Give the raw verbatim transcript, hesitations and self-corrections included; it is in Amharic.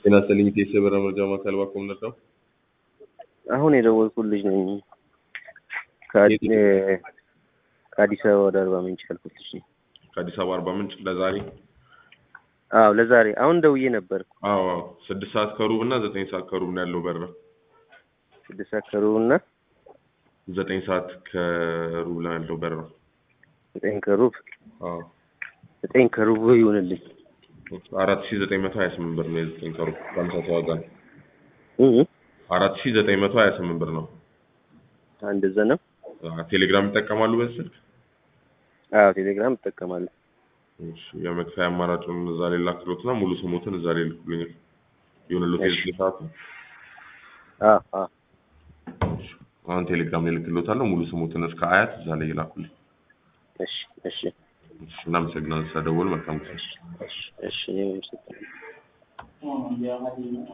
ጤና ይስጥልኝ የሰበራ መረጃ ማዕከል ባኮም ነበር። አሁን የደወልኩልሽ ነኝ ከአዲስ አበባ ወደ አርባ ምንጭ ያልኩልሽ ነኝ። ከአዲስ አበባ አርባ ምንጭ ለዛሬ? አዎ ለዛሬ አሁን ደውዬ ነበር። አዎ አዎ ስድስት ሰዓት ከሩብ እና ዘጠኝ ሰዓት ከሩብ ነው ያለው በረራ። ስድስት ሰዓት ከሩብ እና ዘጠኝ ሰዓት ከሩብ ነው ያለው በረራ። ዘጠኝ ከሩብ? አዎ ዘጠኝ ከሩብ ይሆንልኝ። አራት ሺህ ዘጠኝ መቶ ሀያ ስምንት ብር ነው የዘጠኝ ከሩብ ተመሳሳይ ዋጋ ነው። እህ አራት ሺህ ዘጠኝ መቶ ሀያ ስምንት ብር ነው። አንድ ዘነው። ቴሌግራም ይጠቀማሉ በዚህ ስልክ? አዎ ቴሌግራም እጠቀማለሁ። እሺ የመክፈያ አማራጩን እዛ ላይ ላክሎትና ሙሉ ስሙትን እዛ ላይ ልኩልኝ። ይሁንልዎት የዚህ ሰዓት? አዎ አዎ አሁን ቴሌግራም ላይ ልክሎታለሁ። ሙሉ ስሙትን እስከ አያት እዛ ላይ ይላኩልኝ። እሺ እሺ እሺ እናመሰግናለን ስለደወሉ። መልካም ጊዜ። እሺ እሺ እኔም